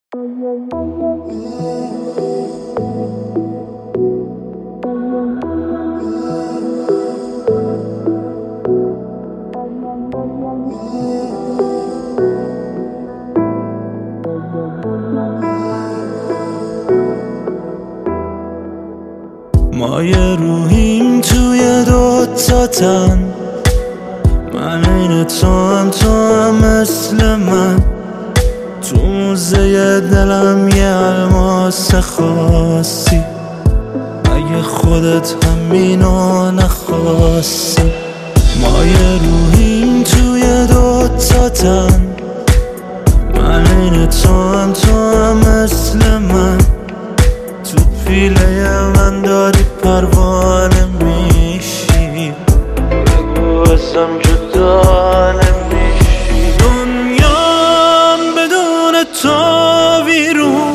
ما یه روحیم توی دوتا تن، من این تو هم مثل من. تو موزه دلم یه الماس خاصی، اگه خودت همینو نخواستی. ما یه روحیم توی دوتا تن، من این تو هم مثل من. تو پیله من داری پروانه میشی، بگو ازم جدا نمیشی. دنیام بدون تو ویرون،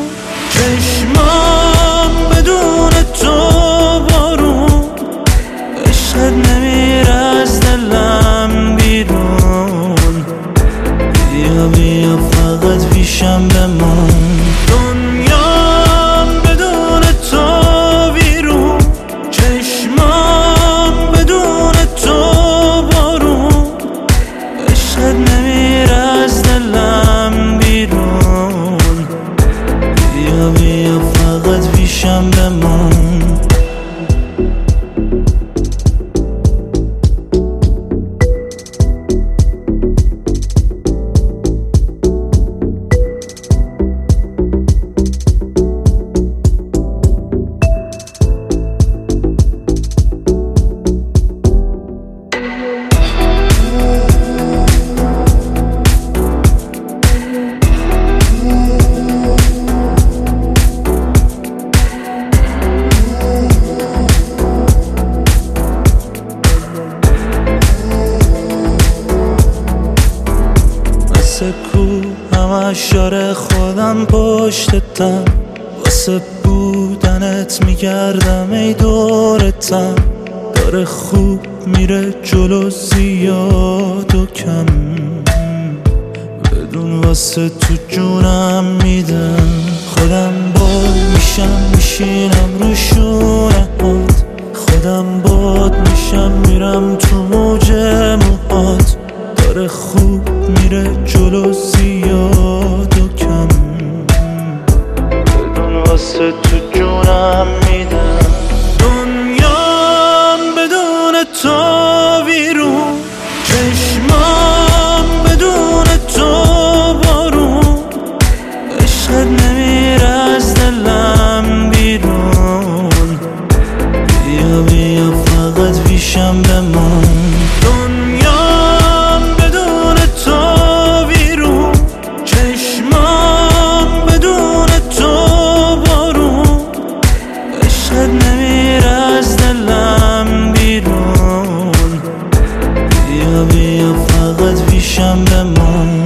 چشمام بدون تو بارون. عشقت نمیره از دلم بیرون، بیا بیا فقط پیشم بمون. پیشم بمون. واسه کو همش یاره خودم پشتتم، واسه بودنت میگردم ای دورتم. داره خوب میره جلو زیاد و کم، بدون واسه تو جونم میدم. خودم باد میشم میشینم رو شونهات، خودم باد میشم میرم تو موج موهات. داره خوب میره جلو زیاد و کم، بدون واسه تو جونم میدم. دنیام بدون تو ویرون، چشمام بدون تو بارون. عشقت نمیره از دلم بیرون، بیا بیا فقط پیشم بمون. نمیره از دلم بیرون، بیا بیا فقط پیشم بمون.